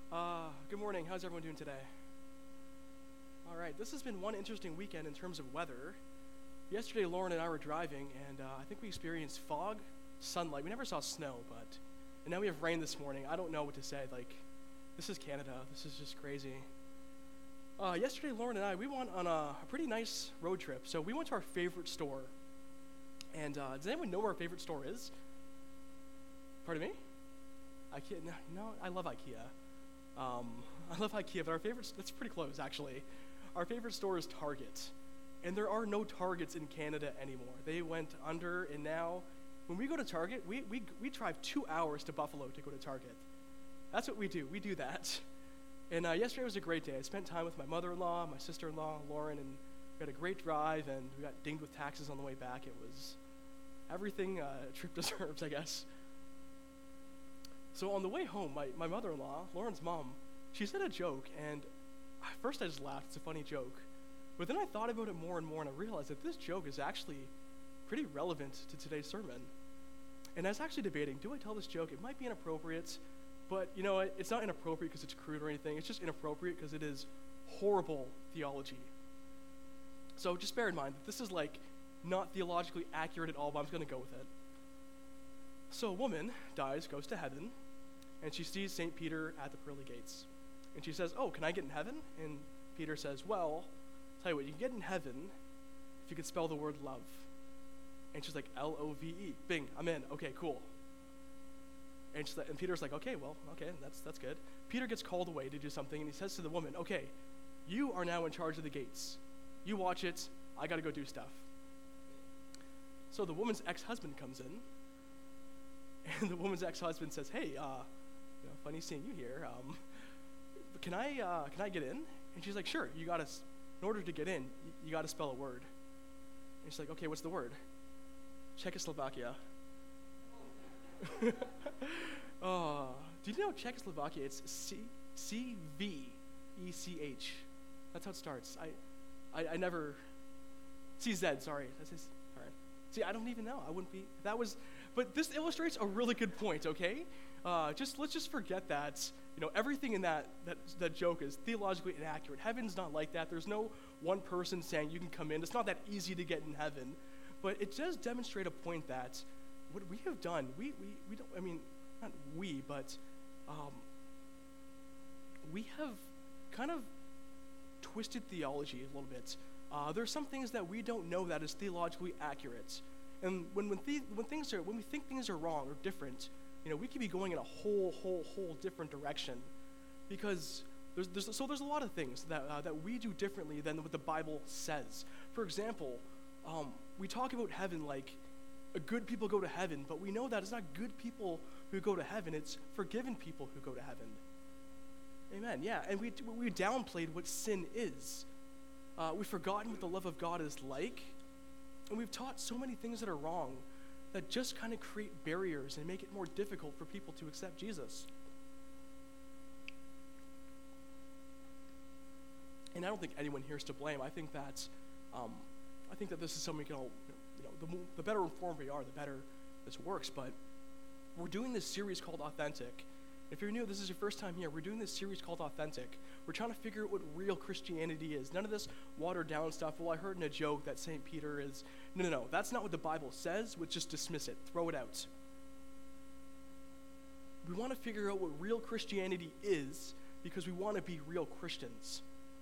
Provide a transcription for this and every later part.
Good morning. How's everyone doing today? All right, this has been one interesting weekend in terms of weather. Yesterday, Lauren and I were driving, and I think we experienced fog, sunlight. We never saw snow, and now we have rain this morning. I don't know what to say. Like, this is Canada. This is just crazy. Yesterday, Lauren and I, we went on a pretty nice road trip. So we went to our favorite store. And does anyone know where our favorite store is? Pardon me? IKEA? No, I love IKEA. I love IKEA, but our favorite, that's pretty close, actually. Our favorite store is Target. And there are no Targets in Canada anymore. They went under, and now, when we go to Target, we drive 2 hours to Buffalo to go to Target. That's what we do. We do that. And yesterday was a great day. I spent time with my mother-in-law, my sister-in-law, Lauren, and we had a great drive, and we got dinged with taxes on the way back. It was everything a trip deserves, I guess. So on the way home, my mother-in-law, Lauren's mom, she said a joke, and at first I just laughed. It's a funny joke. But then I thought about it more and more, and I realized that this joke is actually pretty relevant to today's sermon. And I was actually debating, do I tell this joke? It might be inappropriate, but you know what? It's not inappropriate because it's crude or anything. It's just inappropriate because it is horrible theology. So just bear in mind that this is like not theologically accurate at all, but I'm just going to go with it. So a woman dies, goes to heaven, and she sees St. Peter at the pearly gates. And she says, "Oh, can I get in heaven?" And Peter says, "Well, tell you what, you can get in heaven if you could spell the word love." And she's like, L-O-V-E. Bing, I'm in. Okay, cool. And Peter's like, okay, that's good. Peter gets called away to do something, and he says to the woman, "Okay, you are now in charge of the gates. You watch it. I got to go do stuff." So the woman's ex-husband comes in, and the woman's ex-husband says, "Hey, funny seeing you here. Can I get in?" And she's like, "Sure. In order to get in, you got to spell a word." And she's like, "Okay, what's the word?" Czechoslovakia. Do you know Czechoslovakia? It's C-V-E-C-H. That's how it starts. I never. C-Z, sorry. All right. See, I don't even know. I wouldn't be. But this illustrates a really good point, okay? Let's just forget that. Everything in that joke is theologically inaccurate. Heaven's not like that. There's no one person saying you can come in. It's not that easy to get in heaven. But it does demonstrate a point that what we have done, we don't, not we, but we have kind of twisted theology a little bit. There's some things that we don't know that is theologically accurate. And when we think things are wrong or different, we could be going in a whole different direction, because there's a lot of things that we do differently than what the Bible says. For example, we talk about heaven like good people go to heaven, but we know that it's not good people who go to heaven, it's forgiven people who go to heaven. Amen, yeah, and we downplayed what sin is. We've forgotten what the love of God is like, and we've taught so many things that are wrong that just kind of create barriers and make it more difficult for people to accept Jesus. And I don't think anyone here is to blame. I think that this is something we can all, the better informed we are, the better this works. But we're doing this series called Authentic. If you're new, this is your first time here, we're doing this series called Authentic. We're trying to figure out what real Christianity is. None of this watered down stuff. Well, I heard in a joke that St. Peter is. No. That's not what the Bible says. We'll just dismiss it. Throw it out. We want to figure out what real Christianity is because we want to be real Christians.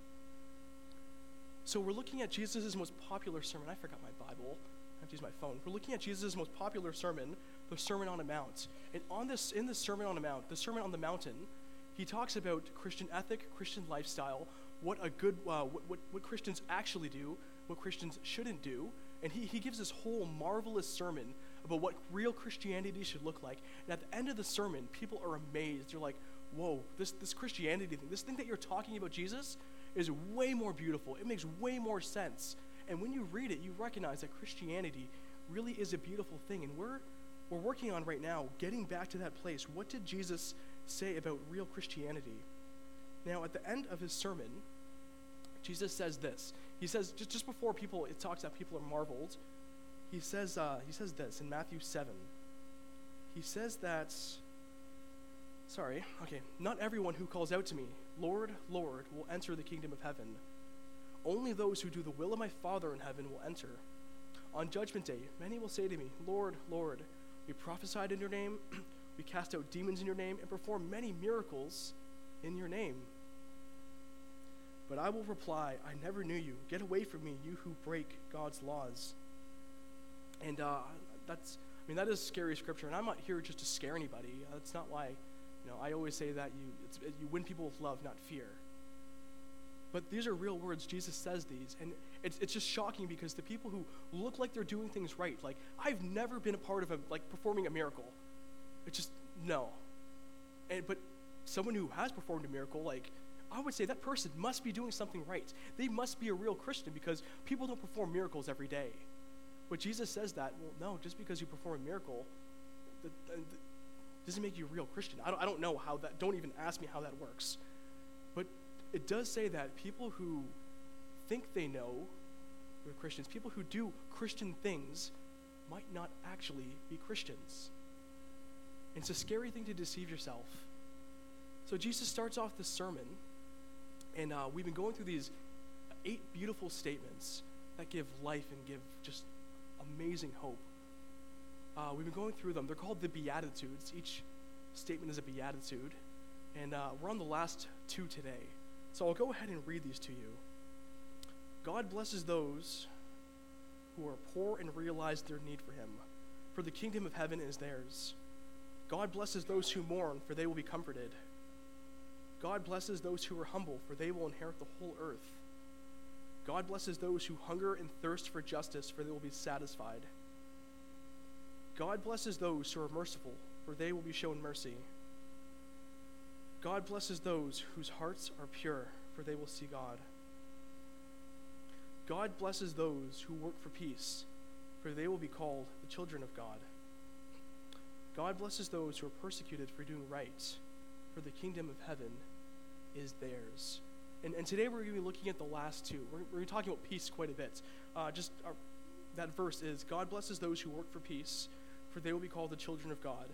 So we're looking at Jesus' most popular sermon. I forgot my Bible. I have to use my phone. We're looking at Jesus' most popular sermon, the Sermon on the Mount. And in this Sermon on the Mount, the Sermon on the Mountain, he talks about Christian ethic, Christian lifestyle, what Christians actually do, what Christians shouldn't do. And he gives this whole marvelous sermon about what real Christianity should look like. And at the end of the sermon, people are amazed. They're like, whoa, this Christianity thing, this thing that you're talking about, Jesus, is way more beautiful. It makes way more sense. And when you read it, you recognize that Christianity really is a beautiful thing. And we're working on right now getting back to that place. What did Jesus say about real Christianity? Now, at the end of his sermon, Jesus says this. He says, just before it talks that people are marveled, he says this in Matthew 7. He says that Not everyone who calls out to me, Lord, Lord, will enter the kingdom of heaven. Only those who do the will of my Father in heaven will enter. On judgment day, many will say to me, Lord, Lord, we prophesied in your name, we cast out demons in your name, and performed many miracles in your name. But I will reply, I never knew you. Get away from me, you who break God's laws. And that is scary scripture, and I'm not here just to scare anybody. That's not why, I always say that you win people with love, not fear. But these are real words. Jesus says these, and it's just shocking because the people who look like they're doing things right, like I've never been a part of performing a miracle. It's just no. But someone who has performed a miracle, I would say that person must be doing something right. They must be a real Christian because people don't perform miracles every day. But Jesus says that, well, no, just because you perform a miracle, that doesn't make you a real Christian. I don't know how that, don't even ask me how that works. But it does say that people who think they know they're Christians, people who do Christian things, might not actually be Christians. And it's a scary thing to deceive yourself. So Jesus starts off this sermon, and we've been going through these 8 beautiful statements that give life and give just amazing hope. We've been going through them. They're called the Beatitudes. Each statement is a beatitude. And we're on the last 2 today. So I'll go ahead and read these to you. God blesses those who are poor and realize their need for him, for the kingdom of heaven is theirs. God blesses those who mourn, for they will be comforted. God blesses those who are humble, for they will inherit the whole earth. God blesses those who hunger and thirst for justice, for they will be satisfied. God blesses those who are merciful, for they will be shown mercy. God blesses those whose hearts are pure, for they will see God. God blesses those who work for peace, for they will be called the children of God. God blesses those who are persecuted for doing right, for the kingdom of heaven is theirs. And today we're going to be looking at the last 2. We're going to be talking about peace quite a bit. That verse is, God blesses those who work for peace, for they will be called the children of God.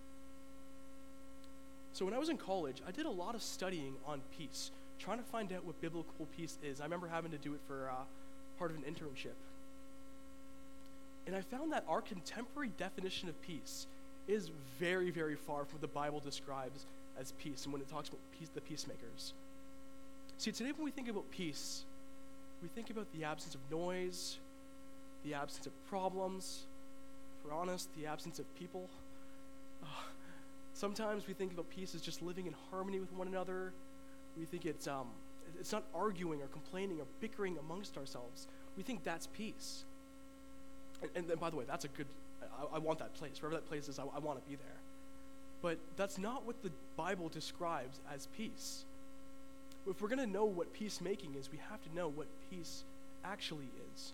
So when I was in college, I did a lot of studying on peace, trying to find out what biblical peace is. I remember having to do it for part of an internship. And I found that our contemporary definition of peace is very, very far from what the Bible describes as peace and when it talks about peace, the peacemakers. See, today when we think about peace, we think about the absence of noise, the absence of problems, if we're honest, the absence of people. Sometimes we think about peace as just living in harmony with one another. We think it's not arguing or complaining or bickering amongst ourselves. We think that's peace. And then, by the way, that's a good, I want that place. Wherever that place is, I want to be there. But that's not what the Bible describes as peace. If we're going to know what peacemaking is, we have to know what peace actually is.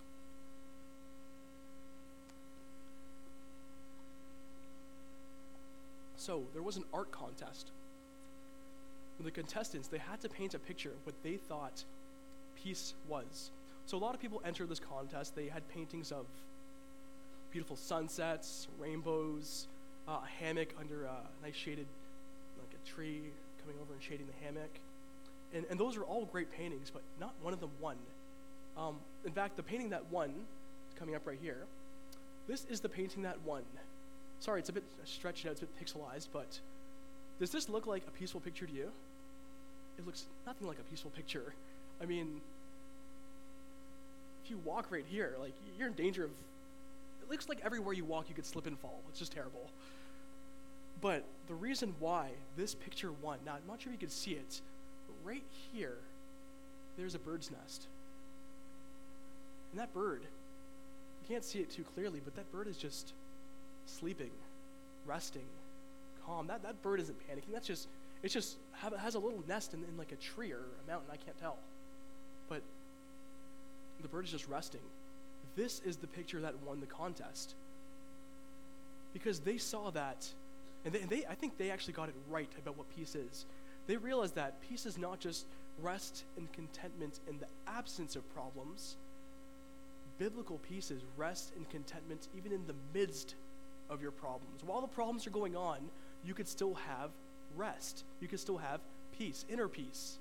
So there was an art contest. The contestants, they had to paint a picture of what they thought peace was. So a lot of people entered this contest. They had paintings of beautiful sunsets, rainbows, a hammock under a nice shaded, like a tree coming over and shading the hammock. And those are all great paintings, but not one of them won. In fact, the painting that won, coming up right here, this is the painting that won. Sorry, it's a bit stretched out, it's a bit pixelized, but does this look like a peaceful picture to you? It looks nothing like a peaceful picture. I mean, if you walk right here, you're in danger of, it looks like everywhere you walk you could slip and fall. It's just terrible. But the reason why this picture won, now I'm not sure if you can see it, but right here, there's a bird's nest. And that bird, you can't see it too clearly, but that bird is just sleeping, resting, calm. That bird isn't panicking. It has a little nest in like a tree or a mountain, I can't tell. But the bird is just resting. This is the picture that won the contest. Because they saw that, and I think they actually got it right about what peace is. They realized that peace is not just rest and contentment in the absence of problems. Biblical peace is rest and contentment even in the midst of your problems. While the problems are going on, you could still have rest. You can still have peace, inner peace.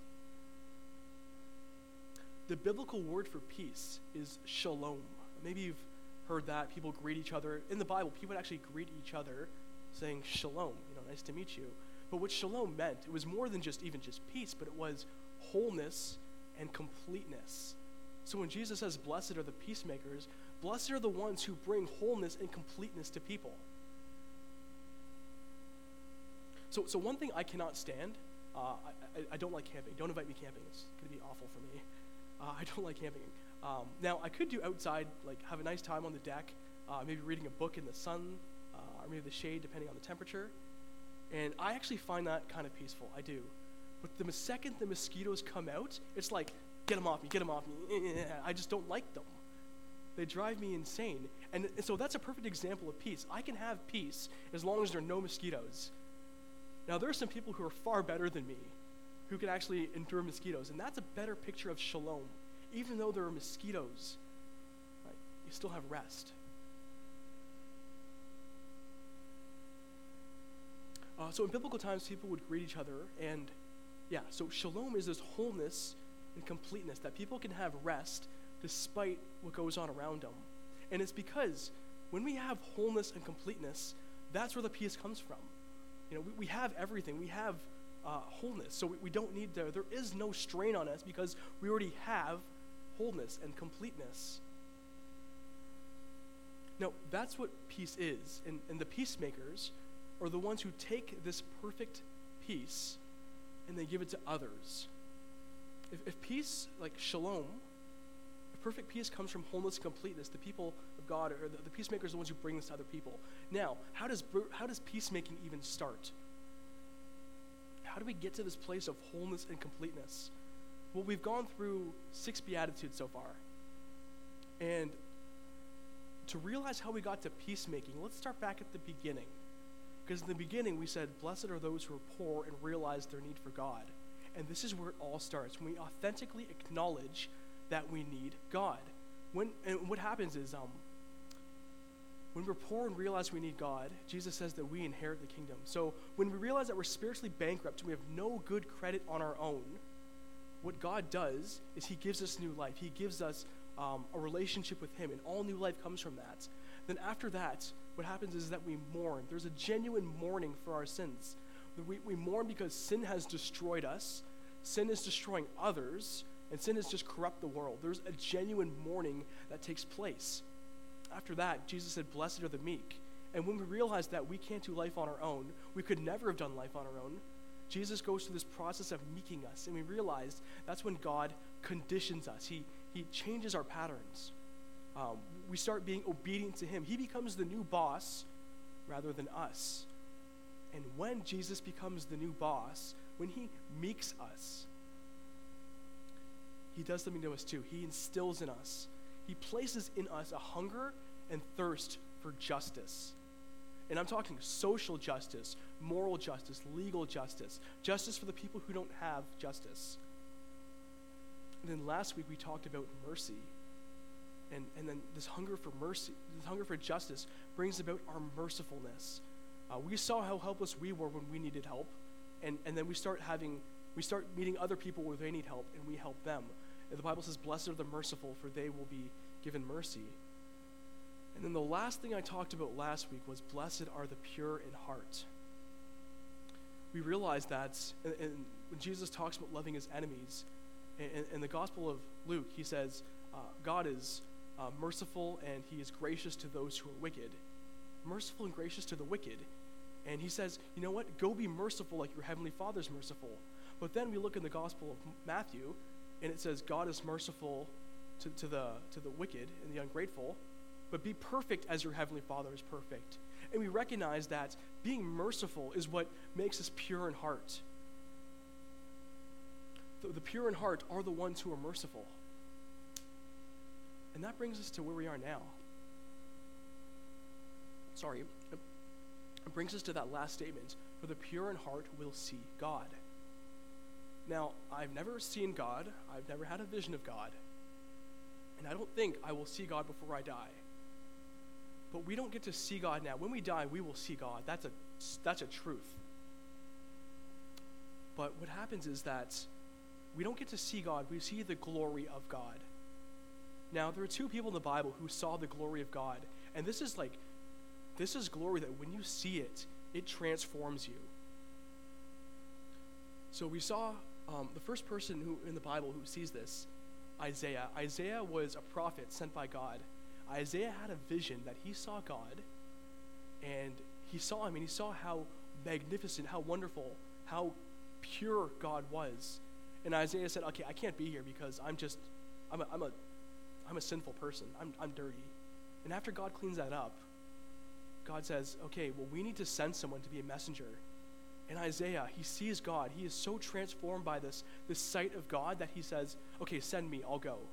The biblical word for peace is shalom. Maybe you've heard that. People greet each other. In the Bible, people would actually greet each other saying shalom, nice to meet you. But what shalom meant, it was more than just peace, but it was wholeness and completeness. So when Jesus says, blessed are the peacemakers, blessed are the ones who bring wholeness and completeness to people. So one thing I cannot stand, I don't like camping. Don't invite me camping. It's going to be awful for me. I don't like camping. Now, I could do outside, like have a nice time on the deck, maybe reading a book in the sun, or maybe the shade, depending on the temperature. And I actually find that kind of peaceful. I do. But the second the mosquitoes come out, it's like, get them off me, get them off me. I just don't like them. They drive me insane. And so that's a perfect example of peace. I can have peace as long as there are no mosquitoes. Now, there are some people who are far better than me who can actually endure mosquitoes, and that's a better picture of shalom. Even though there are mosquitoes, right, you still have rest. So in biblical times, people would greet each other, and so shalom is this wholeness and completeness, that people can have rest despite what goes on around them. And it's because when we have wholeness and completeness, that's where the peace comes from. We have everything. We have wholeness, so we don't need there is no strain on us because we already have wholeness and completeness. Now, that's what peace is, and the peacemakers are the ones who take this perfect peace and they give it to others. If peace, like shalom, if perfect peace comes from wholeness and completeness, the people of God, or the peacemakers are the ones who bring this to other people. Now, how does peacemaking even start? How do we get to this place of wholeness and completeness? Well, we've gone through 6 Beatitudes so far. And to realize how we got to peacemaking, let's start back at the beginning. Because in the beginning, we said, blessed are those who are poor and realize their need for God. And this is where it all starts, when we authentically acknowledge that we need God. And what happens is, when we're poor and realize we need God, Jesus says that we inherit the kingdom. So when we realize that we're spiritually bankrupt and we have no good credit on our own, what God does is he gives us new life. He gives us a relationship with him, and all new life comes from that. Then after that, what happens is that we mourn. There's a genuine mourning for our sins. We mourn because sin has destroyed us, sin is destroying others, and sin has just corrupt the world. There's a genuine mourning that takes place. After that, Jesus said, blessed are the meek. And when we realize that we can't do life on our own, we could never have done life on our own, Jesus goes through this process of meeking us, and we realize that's when God conditions us. He changes our patterns. We start being obedient to him. He becomes the new boss rather than us. And when Jesus becomes the new boss, when he meeks us, he does something to us too. He instills in us. He places in us a hunger and thirst for justice. And I'm talking social justice, moral justice, legal justice, justice for the people who don't have justice. And then last week we talked about mercy. And then this hunger for mercy, this hunger for justice brings about our mercifulness. We saw how helpless we were when we needed help. And then we start meeting other people where they need help, and we help them. And the Bible says, blessed are the merciful, for they will be given mercy. And then the last thing I talked about last week was, blessed are the pure in heart. We realize that, and when Jesus talks about loving his enemies, in the Gospel of Luke, he says, God is merciful and he is gracious to those who are wicked. Merciful and gracious to the wicked. And he says, you know what? Go be merciful like your heavenly Father's merciful. But then we look in the Gospel of Matthew, and it says God is merciful to the wicked and the ungrateful, but be perfect as your heavenly Father is perfect. And we recognize that being merciful is what makes us pure in heart. The pure in heart are the ones who are merciful. And that brings us to where we are now. It brings us to that last statement, for the pure in heart will see God. Now, I've never seen God. I've never had a vision of God. And I don't think I will see God before I die. But we don't get to see God now. When we die, we will see God. That's a truth. But what happens is that we don't get to see God, we see the glory of God. Now, there are two people in the Bible who saw the glory of God, and this is glory that when you see it, it transforms you. So we saw the first person who in the Bible who sees this, Isaiah. Isaiah was a prophet sent by God. Isaiah had a vision that he saw God, and he saw him, and he saw how magnificent, how wonderful, how pure God was. And Isaiah said, okay, I can't be here because I'm a sinful person. I'm dirty. And after God cleans that up, God says, okay, well, we need to send someone to be a messenger. And Isaiah, he sees God. He is so transformed by this sight of God that he says, okay, send me, I'll go.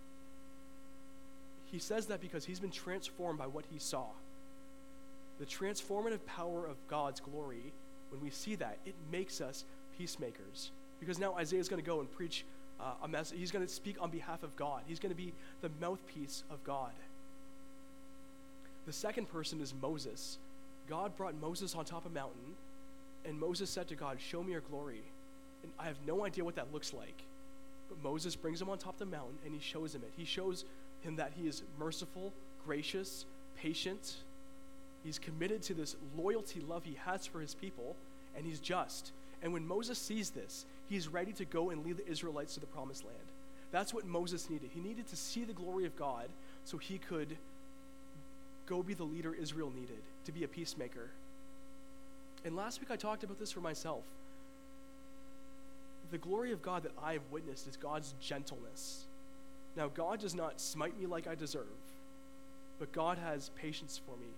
He says that because he's been transformed by what he saw. The transformative power of God's glory, when we see that, it makes us peacemakers. Because now Isaiah's going to go and preach a message. He's going to speak on behalf of God. He's going to be the mouthpiece of God. The second person is Moses. God brought Moses on top of a mountain, and Moses said to God, show me your glory. And I have no idea what that looks like. But Moses brings him on top of the mountain, and he shows him it. He shows him that he is merciful, gracious, patient. He's committed to this loyalty love he has for his people, and he's just. And when Moses sees this, he's ready to go and lead the Israelites to the promised land. That's what Moses needed. He needed to see the glory of God so he could go be the leader Israel needed, to be a peacemaker. And last week I talked about this for myself. The glory of God that I have witnessed is God's gentleness. Now, God does not smite me like I deserve, but God has patience for me.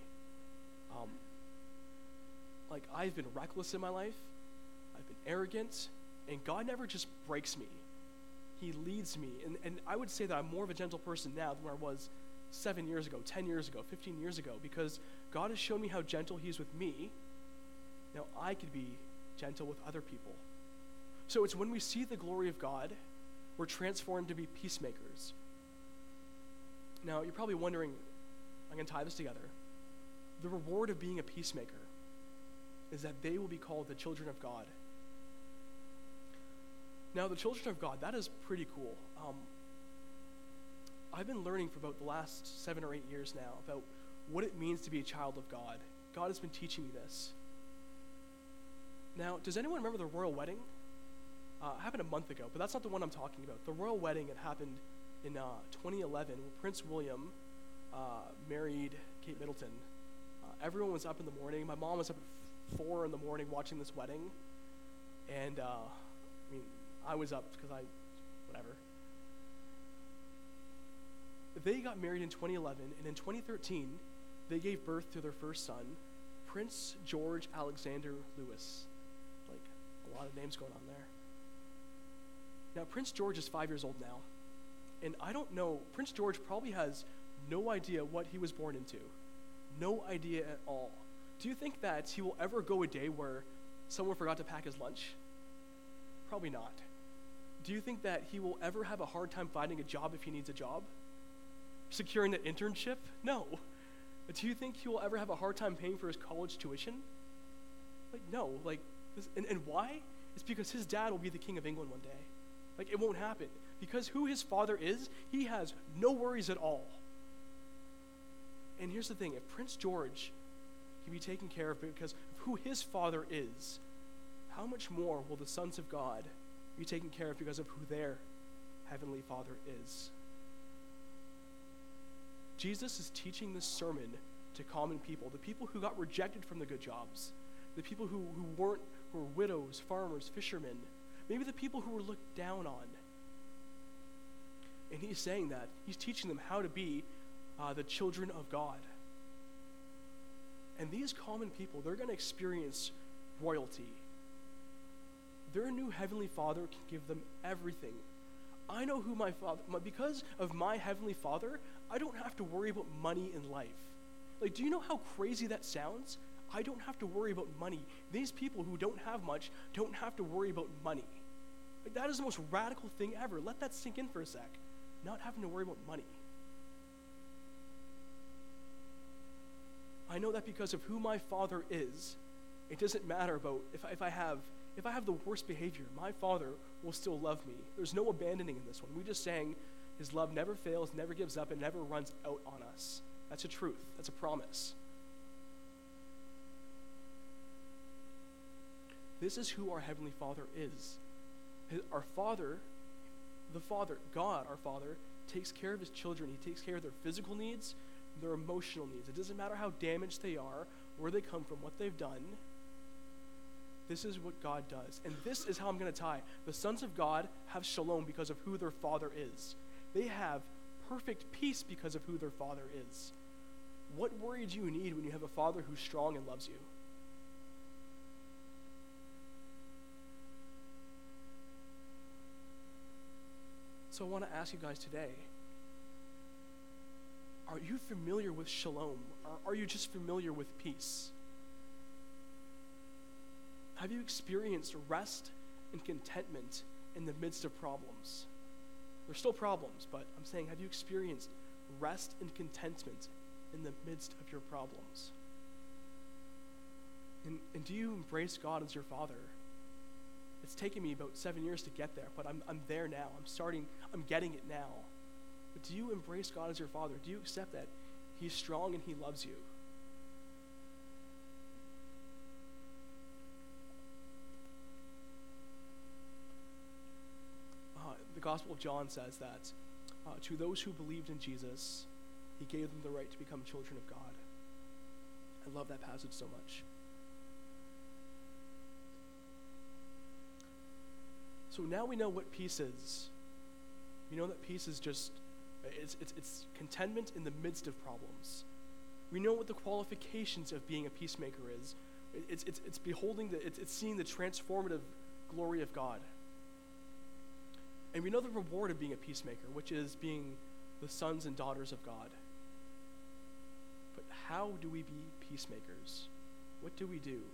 I've been reckless in my life, I've been arrogant, and God never just breaks me. He leads me. And I would say that I'm more of a gentle person now than where I was 7 years ago, 10 years ago, 15 years ago, because God has shown me how gentle he is with me. Now I could be gentle with other people. So it's when we see the glory of God, we're transformed to be peacemakers. Now you're probably wondering, I'm going to tie this together. The reward of being a peacemaker is that they will be called the children of God. Now the children of God, that is pretty cool. I've been learning for about the last 7 or 8 years now about what it means to be a child of God. God has been teaching me this. Now, does anyone remember the royal wedding? It happened a month ago, but that's not the one I'm talking about. The royal wedding, it happened in 2011 when Prince William married Kate Middleton. Everyone was up in the morning. My mom was up at 4 in the morning watching this wedding. And, I was up because whatever. They got married in 2011, and in 2013, they gave birth to their first son, Prince George Alexander Louis. A lot of names going on there. Now, Prince George is 5 years old now, and I don't know, Prince George probably has no idea what he was born into. No idea at all. Do you think that he will ever go a day where someone forgot to pack his lunch? Probably not. Do you think that he will ever have a hard time finding a job if he needs a job? Securing an internship? No. Do you think he will ever have a hard time paying for his college tuition? No. And why? It's because his dad will be the King of England one day. It won't happen. Because who his father is, he has no worries at all. And here's the thing, if Prince George can be taken care of because of who his father is, how much more will the sons of God be taken care of because of who their heavenly Father is? Jesus is teaching this sermon to common people, the people who got rejected from the good jobs, the people who were widows, farmers, fishermen, maybe the people who were looked down on. And he's saying that. He's teaching them how to be the children of God. And these common people, they're going to experience royalty. Their new heavenly Father can give them everything. I know who my Father, because of my heavenly Father, I don't have to worry about money in life. Do you know how crazy that sounds? I don't have to worry about money. These people who don't have much don't have to worry about money. That is the most radical thing ever. Let that sink in for a sec. Not having to worry about money. I know that because of who my Father is, it doesn't matter about if I have if I have the worst behavior, my Father will still love me. There's no abandoning in this one. We just sang, his love never fails, never gives up, and never runs out on us. That's a truth. That's a promise. This is who our Heavenly Father is. Our Father, the Father, God, our Father, takes care of his children. He takes care of their physical needs, their emotional needs. It doesn't matter how damaged they are, where they come from, what they've done. This is what God does. And this is how I'm going to tie. The sons of God have shalom because of who their Father is. They have perfect peace because of who their Father is. What worry do you need when you have a Father who's strong and loves you? So I want to ask you guys today, are you familiar with shalom? Or are you just familiar with peace? Have you experienced rest and contentment in the midst of problems? There's still problems, but I'm saying, have you experienced rest and contentment in the midst of your problems? And do you embrace God as your Father? It's taken me about 7 years to get there, but I'm there now. I'm getting it now. But do you embrace God as your Father? Do you accept that he's strong and he loves you? The Gospel of John says that to those who believed in Jesus, he gave them the right to become children of God. I love that passage so much. So now we know what peace is. We know that peace is just, it's contentment in the midst of problems. We know what the qualifications of being a peacemaker is. It's beholding, it's seeing the transformative glory of God. And we know the reward of being a peacemaker, which is being the sons and daughters of God. But how do we be peacemakers? What do we do?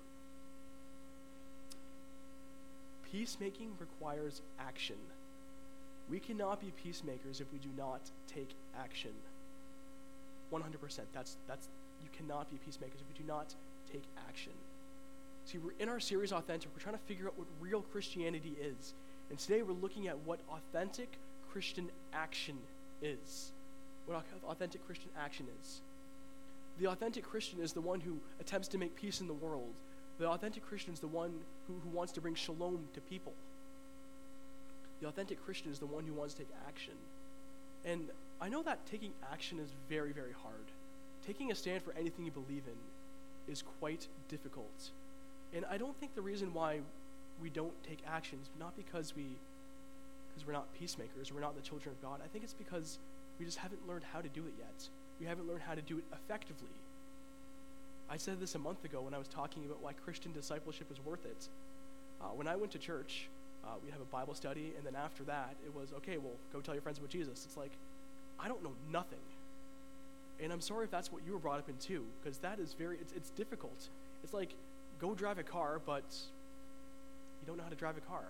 Peacemaking requires action. We cannot be peacemakers if we do not take action. 100%. That's you cannot be peacemakers if we do not take action. See, we're in our series Authentic. We're trying to figure out what real Christianity is. And today we're looking at what authentic Christian action is. What authentic Christian action is. The authentic Christian is the one who attempts to make peace in the world. The authentic Christian is the one who wants to bring shalom to people. The authentic Christian is the one who wants to take action. And I know that taking action is very, very hard. Taking a stand for anything you believe in is quite difficult. And I don't think the reason why we don't take action is not because we're not peacemakers or we're not the children of God. I think it's because we just haven't learned how to do it yet. We haven't learned how to do it effectively. I said this a month ago when I was talking about why Christian discipleship is worth it. When I went to church, we'd have a Bible study, and then after that, it was, okay, well, go tell your friends about Jesus. It's like, I don't know nothing. And I'm sorry if that's what you were brought up in too, because that is it's difficult. It's like, go drive a car, but you don't know how to drive a car.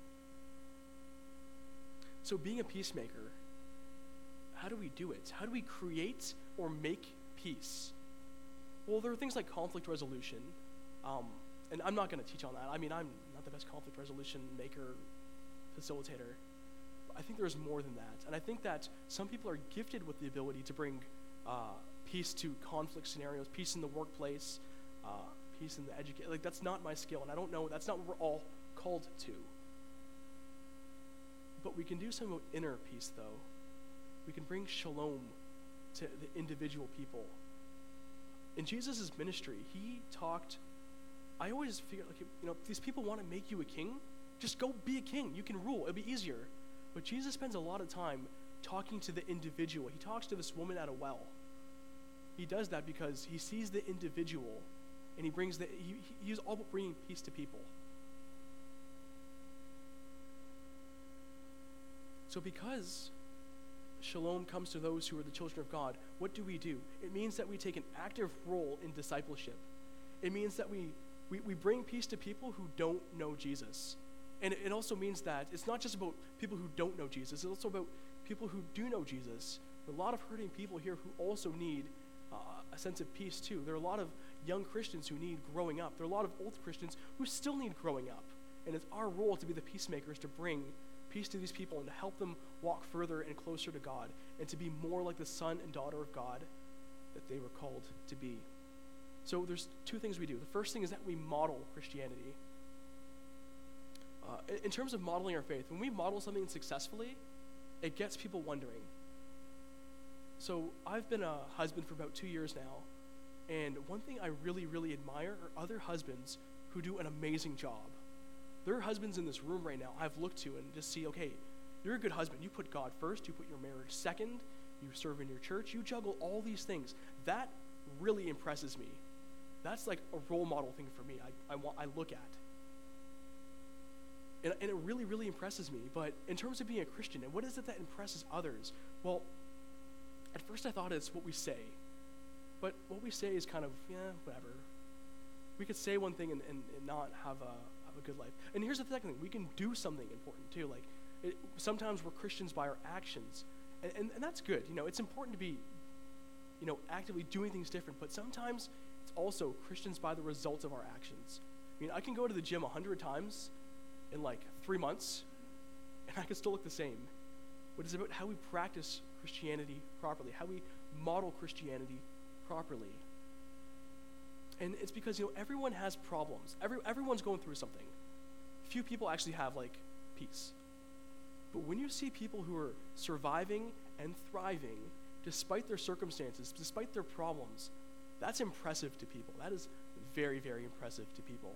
So being a peacemaker, how do we do it? How do we create or make peace? Well, there are things like conflict resolution, and I'm not going to teach on that. I mean, I'm not the best conflict resolution maker, facilitator. I think there's more than that. And I think that some people are gifted with the ability to bring peace to conflict scenarios, peace in the workplace, peace in the education. Like, that's not my skill, and I don't know, that's not what we're all called to. But we can do some inner peace, though. We can bring shalom to the individual people. In Jesus' ministry, he talked, I always figured, like, if these people want to make you a king, just go be a king. You can rule. It'll be easier. But Jesus spends a lot of time talking to the individual. He talks to this woman at a well. He does that because he sees the individual, and he's all about bringing peace to people. So because shalom comes to those who are the children of God, what do? It means that we take an active role in discipleship. It means that we bring peace to people who don't know Jesus. And it also means that it's not just about people who don't know Jesus, it's also about people who do know Jesus. There are a lot of hurting people here who also need a sense of peace too. There are a lot of young Christians who need growing up. There are a lot of old Christians who still need growing up. And it's our role to be the peacemakers, to bring peace to these people and to help them walk further and closer to God and to be more like the son and daughter of God that they were called to be. So there's two things we do. The first thing is that we model Christianity. In terms of modeling our faith, when we model something successfully, it gets people wondering. So I've been a husband for about 2 years now, and one thing I really, really admire are other husbands who do an amazing job. There are husbands in this room right now I've looked to and just see, okay, you're a good husband. You put God first. You put your marriage second. You serve in your church. You juggle all these things. That really impresses me. That's like a role model thing for me. I look at. And it really, really impresses me. But in terms of being a Christian, and what is it that impresses others? Well, at first I thought it's what we say. But what we say is kind of, whatever. We could say one thing and not have a good life. And here's the second thing. We can do something important too. Like, sometimes we're Christians by our actions. And that's good. It's important to be, actively doing things different. But sometimes it's also Christians by the results of our actions. I can go to the gym 100 times in like 3 months, and I can still look the same. But it's about how we practice Christianity properly, how we model Christianity properly. And it's because, everyone has problems. Everyone's going through something. Few people actually have, peace. But when you see people who are surviving and thriving, despite their circumstances, despite their problems, that's impressive to people. That is very, very impressive to people.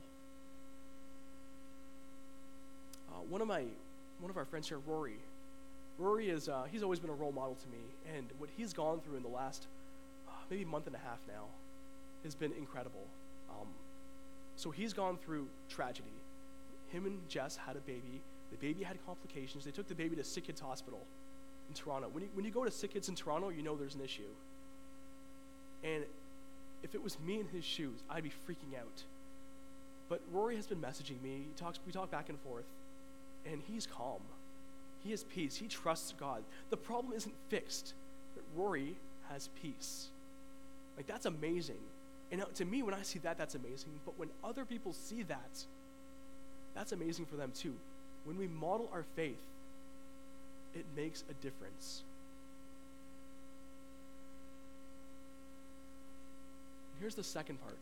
One of our friends here, Rory is, he's always been a role model to me, and what he's gone through in the last maybe month and a half now has been incredible. So he's gone through tragedy. Him and Jess had a baby. The baby had complications. They took the baby to Sick Kids Hospital in Toronto. When you go to Sick Kids in Toronto, you know there's an issue. And if it was me in his shoes, I'd be freaking out. But Rory has been messaging me. We talk back and forth, and he's calm. He has peace. He trusts God. The problem isn't fixed, but Rory has peace. That's amazing. And to me, when I see that, that's amazing. But when other people see that, that's amazing for them too. When we model our faith, it makes a difference. Here's the second part.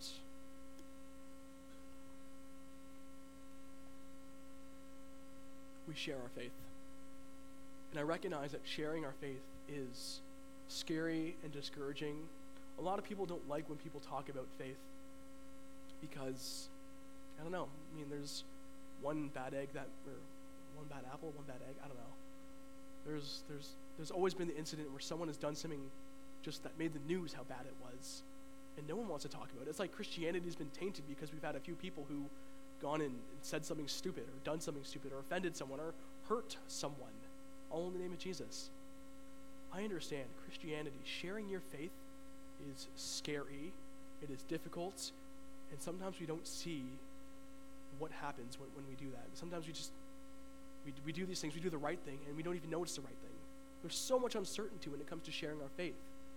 We share our faith. And I recognize that sharing our faith is scary and discouraging. A lot of people don't like when people talk about faith because, I don't know, there's one bad egg or one bad apple, one bad egg, I don't know. There's always been the incident where someone has done something just that made the news how bad it was, and no one wants to talk about it. It's like Christianity's been tainted because we've had a few people who gone and said something stupid or done something stupid or offended someone or hurt someone, all in the name of Jesus. I understand Christianity, sharing your faith is scary, it is difficult, and sometimes we don't see what happens when we do that. Sometimes we do these things, we do the right thing, and we don't even know it's the right thing. There's so much uncertainty when it comes to sharing our faith.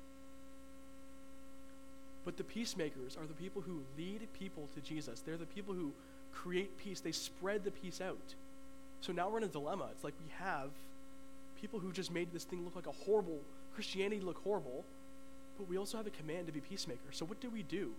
But the peacemakers are the people who lead people to Jesus. They're the people who create peace. They spread the peace out. So now we're in a dilemma. It's like we have people who just made this thing look like a horrible, Christianity look horrible, but we also have a command to be peacemakers. So what do?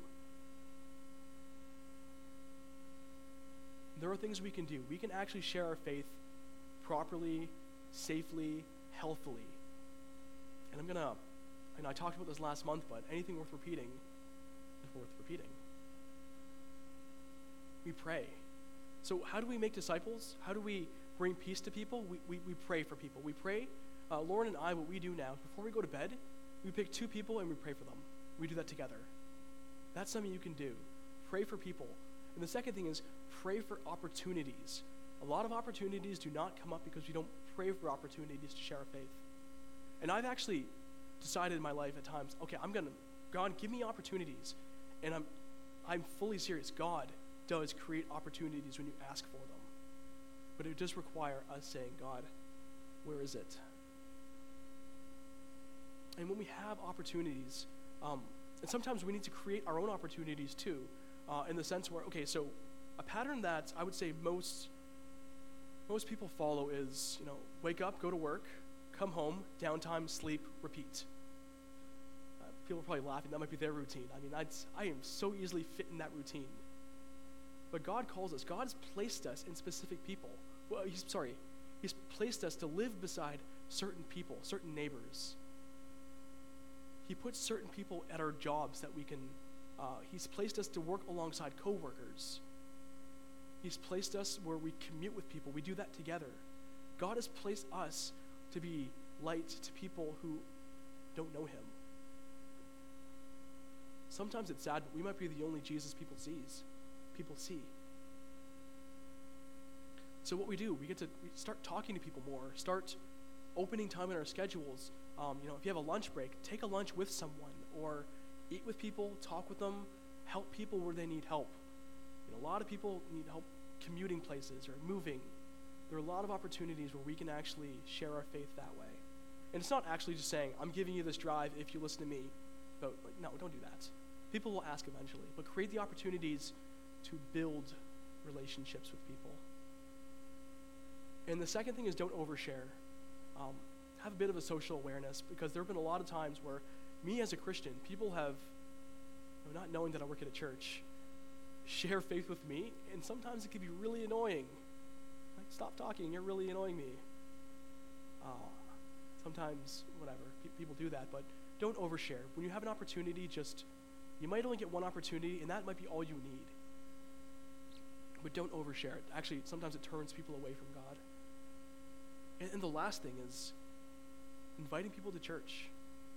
There are things we can do. We can actually share our faith properly, safely, healthily. And I talked about this last month, but anything worth repeating is worth repeating. We pray. So how do we make disciples? How do we bring peace to people? We pray for people. We pray. Lauren and I, what we do now, before we go to bed, we pick 2 people and we pray for them. We do that together. That's something you can do. Pray for people. And the second thing is pray for opportunities. A lot of opportunities do not come up because we don't pray for opportunities to share our faith. And I've actually decided in my life at times, okay, God, give me opportunities. And I'm fully serious. God does create opportunities when you ask for them. But it does require us saying, God, where is it? And when we have opportunities, and sometimes we need to create our own opportunities too, in the sense where, okay, so a pattern that I would say most most people follow is, wake up, go to work, come home, downtime, sleep, repeat. People are probably laughing. That might be their routine. I mean, I am so easily fit in that routine. But God calls us. God has placed us in specific people. Well, He's placed us to live beside certain people, certain neighbors. He puts certain people at our jobs that we can, He's placed us to work alongside coworkers. He's placed us where we commute with people. We do that together. God has placed us to be light to people who don't know Him. Sometimes it's sad, but we might be the only Jesus people see. So what we do, we start talking to people more, start opening time in our schedules. If you have a lunch break, take a lunch with someone, or eat with people, talk with them, help people where they need help. A lot of people need help commuting places or moving. There are a lot of opportunities where we can actually share our faith that way. And it's not actually just saying, I'm giving you this drive if you listen to me. But no, don't do that. People will ask eventually, but create the opportunities to build relationships with people. And the second thing is don't overshare. Have a bit of a social awareness, because there have been a lot of times where me as a Christian, people have, not knowing that I work at a church, share faith with me, and sometimes it can be really annoying. Like, stop talking, you're really annoying me. Sometimes, whatever, people do that, but don't overshare. When you have an opportunity, you might only get one opportunity, and that might be all you need. But don't overshare it. Actually, sometimes it turns people away from God. And the last thing is inviting people to church.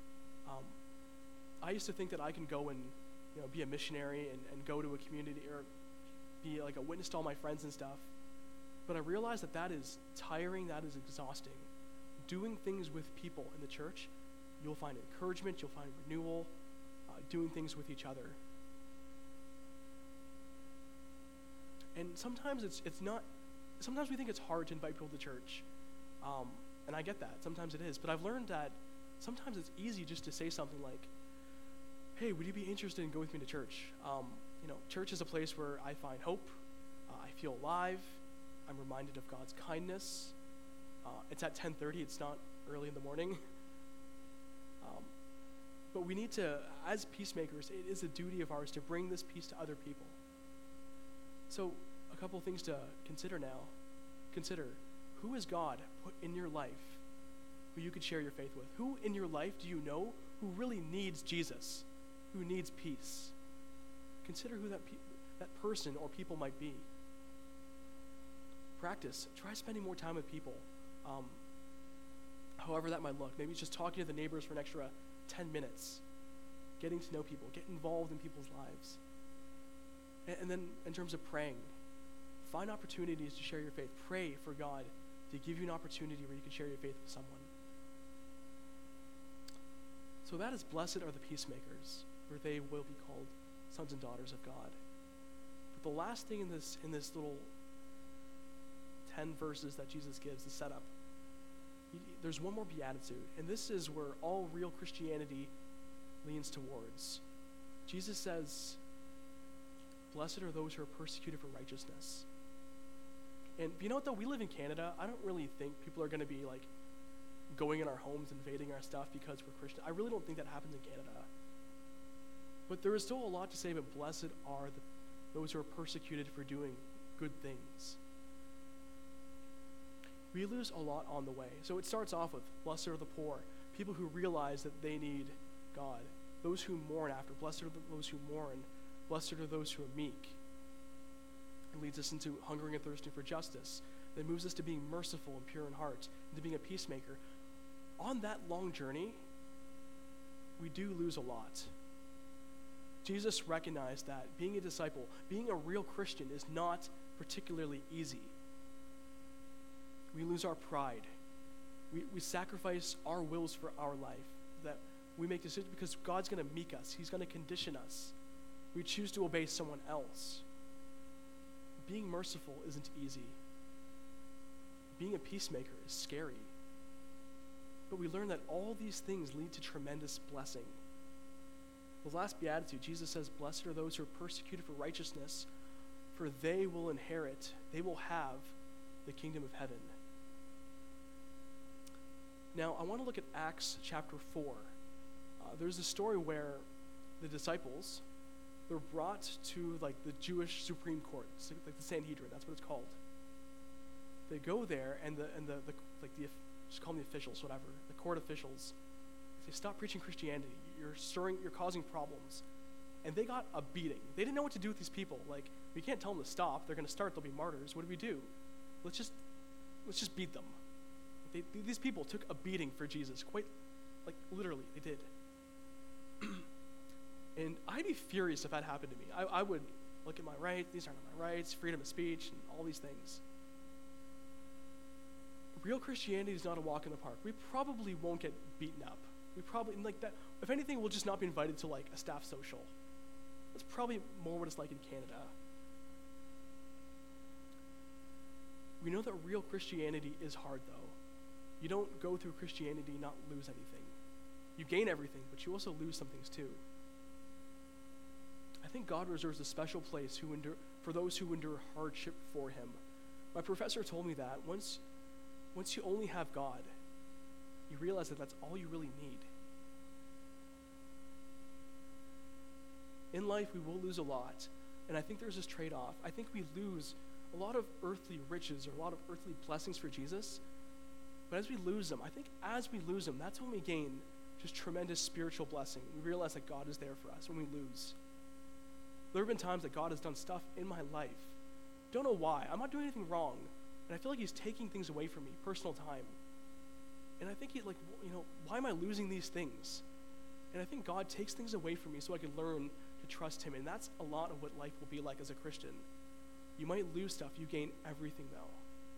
I used to think that I can go and be a missionary and go to a community or be like a witness to all my friends and stuff. But I realized that is tiring, that is exhausting. Doing things with people in the church, you'll find encouragement, you'll find renewal, doing things with each other. And sometimes sometimes we think it's hard to invite people to church. And I get that, sometimes it is. But I've learned that sometimes it's easy just to say something like, hey, would you be interested in going with me to church? Church is a place where I find hope, I feel alive, I'm reminded of God's kindness. It's at 10:30, it's not early in the morning. But we need to, as peacemakers, it is a duty of ours to bring this peace to other people. So a couple of things to consider now. Consider, who has God put in your life who you could share your faith with? Who in your life do you know who really needs Jesus, who needs peace? Consider who that person or people might be. Practice. Try spending more time with people. However that might look. Maybe it's just talking to the neighbors for an extra 10 minutes. Getting to know people. Get involved in people's lives. And then in terms of praying, find opportunities to share your faith. Pray for God to give you an opportunity where you can share your faith with someone. So that is, blessed are the peacemakers, for they will be called sons and daughters of God. But the last thing in this little 10 verses that Jesus gives, the setup, there's one more beatitude, and this is where all real Christianity leans towards. Jesus says, blessed are those who are persecuted for righteousness. And you know what though, we live in Canada. I don't really think people are going to be like going in our homes, invading our stuff because we're Christian. I really don't think that happens in Canada. But there is still a lot to say, but blessed are those who are persecuted for doing good things. We lose a lot on the way. So it starts off with, blessed are the poor, people who realize that they need God. Those who mourn after, blessed are those who mourn. Blessed are those who are meek. It leads us into hungering and thirsting for justice. That moves us to being merciful and pure in heart, and to being a peacemaker. On that long journey, we do lose a lot. Jesus recognized that being a disciple, being a real Christian, is not particularly easy. We lose our pride. We sacrifice our wills for our life. That we make decisions because God's going to meek us. He's going to condition us. We choose to obey someone else. Being merciful isn't easy. Being a peacemaker is scary. But we learn that all these things lead to tremendous blessing. The last beatitude, Jesus says, blessed are those who are persecuted for righteousness, for they will inherit, they will have the kingdom of heaven. Now, I want to look at Acts chapter 4. There's a story where the disciples, they're brought to like the Jewish Supreme Court, like the Sanhedrin, that's what it's called. They go there, and just call them the officials, whatever, the court officials, they say, stop preaching Christianity. You're causing problems. And they got a beating. They didn't know what to do with these people. Like, we can't tell them to stop. They're going to start. They'll be martyrs. What do? Let's just beat them. These people took a beating for Jesus. Quite, like, literally, they did. And I'd be furious if that happened to me. I would look at my rights. These aren't my rights. Freedom of speech and all these things. Real Christianity is not a walk in the park. We probably won't get beaten up. We probably, like that, if anything, we'll just not be invited to like a staff social. That's probably more what it's like in Canada. We know that real Christianity is hard though. You don't go through Christianity and not lose anything. You gain everything, but you also lose some things too. I think God reserves a special place for those who endure hardship for him. My professor told me that once you only have God, you realize that that's all you really need. In life, we will lose a lot, and I think there's this trade-off. I think we lose a lot of earthly riches or a lot of earthly blessings for Jesus, but as we lose them, that's when we gain just tremendous spiritual blessing. We realize that God is there for us when we lose. There have been times that God has done stuff in my life. Don't know why. I'm not doing anything wrong, and I feel like he's taking things away from me, personal time. And I think why am I losing these things? And I think God takes things away from me so I can learn to trust him. And that's a lot of what life will be like as a Christian. You might lose stuff, you gain everything though.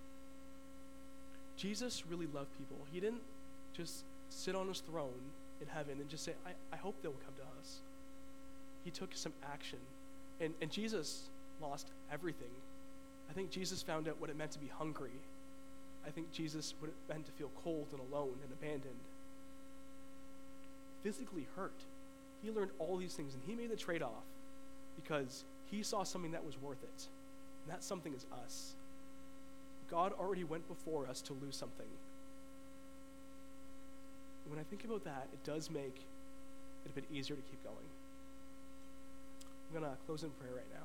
Jesus really loved people. He didn't just sit on his throne in heaven and just say, I hope they'll come to us. He took some action. And Jesus lost everything. I think Jesus found out what it meant to be hungry. I think Jesus what it meant to feel cold and alone and abandoned. Physically hurt. He learned all these things, and he made the trade-off because he saw something that was worth it. And that something is us. God already went before us to lose something. When I think about that, it does make it a bit easier to keep going. I'm going to close in prayer right now.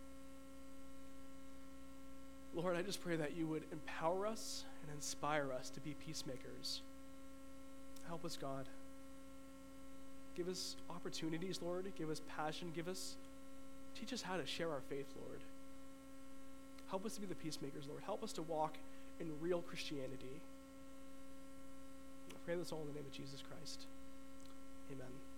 Lord, I just pray that you would empower us and inspire us to be peacemakers. Help us, God. Give us opportunities, Lord. Give us passion. Teach us how to share our faith, Lord. Help us to be the peacemakers, Lord. Help us to walk in real Christianity. I pray this all in the name of Jesus Christ. Amen.